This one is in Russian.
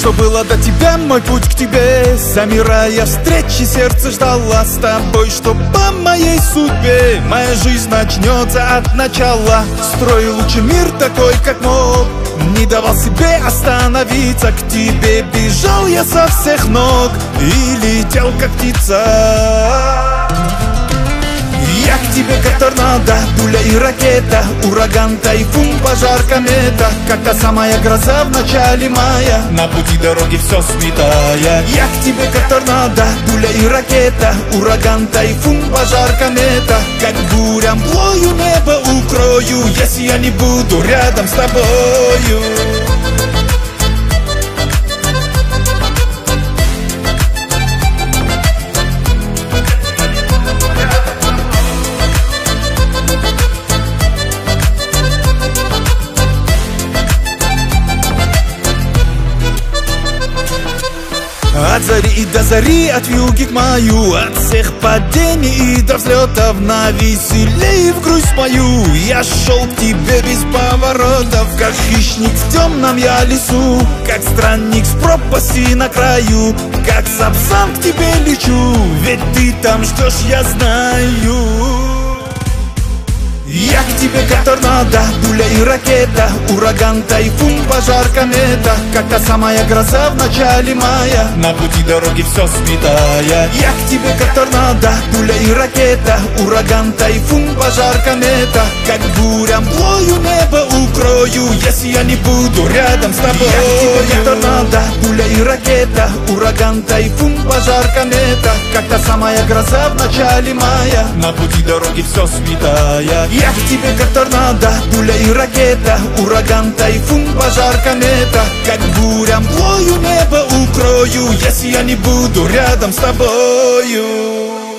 что было до тебя, мой путь к тебе. Замирая встречи, сердце ждала с тобой, что по моей судьбе моя жизнь начнется от начала. Строил лучший мир такой, как мог, не давал себе остановиться. К тебе бежал я со всех ног и летел, как птица. Я к тебе, как торнадо, пуля и ракета, ураган, тайфун, пожар, комета, как та самая гроза в начале мая, на пути дороги все сметая. Я к тебе, как торнадо, пуля и ракета, ураган, тайфун, пожар, комета, как буря мглою небо укрою, если я не буду рядом с тобою. От зари и до зари, от вьюги к маю, от всех падений и до взлетов, на веселей в грусть мою. Я шел к тебе без поворотов, как хищник в темном я лесу, как странник с пропасти на краю, как сапсан к тебе лечу, ведь ты там ждешь, я знаю. Я к тебе, как торнадо, пуля и ракета, ураган, тайфун, пожар, комета, как та самая гроза в начале мая, на пути дороги все сметая. Я к тебе, как торнадо, пуля и ракета, ураган, тайфун, пожар, комета, как буря мглою небо укрою, если я не буду рядом с тобой. Я к тебе, как торнадо, пуля и ракета, ураган, тайфун, пожар, комета, как та самая гроза в начале мая, на пути дороги все сметая. Я к тебе, как торнадо, пуля и ракета, ураган, тайфун, пожар, комета, как буря мглою небо укрою, если я не буду рядом с тобою.